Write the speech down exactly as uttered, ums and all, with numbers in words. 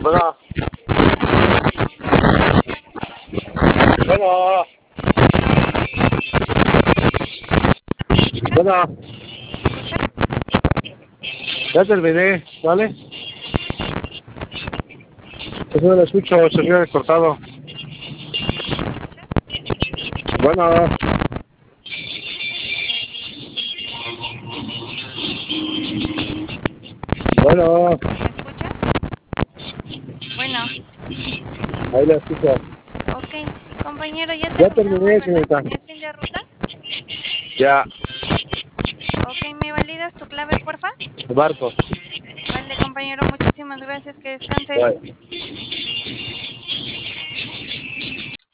Bueno. Bueno. Bueno. Ya terminé, ¿vale? Pues no lo escucho, se me ha cortado. Bueno. Bueno. ¿Me escuchas? Bueno. Ahí la escucho. Ok, compañero, ya Ya terminamos, terminé, ¿verdad? señorita. ¿En el fin de ruta? Ya. Ok, ¿me validas tu clave, porfa? Marcos. Vale, compañero, muchísimas gracias, que descanses. Bye.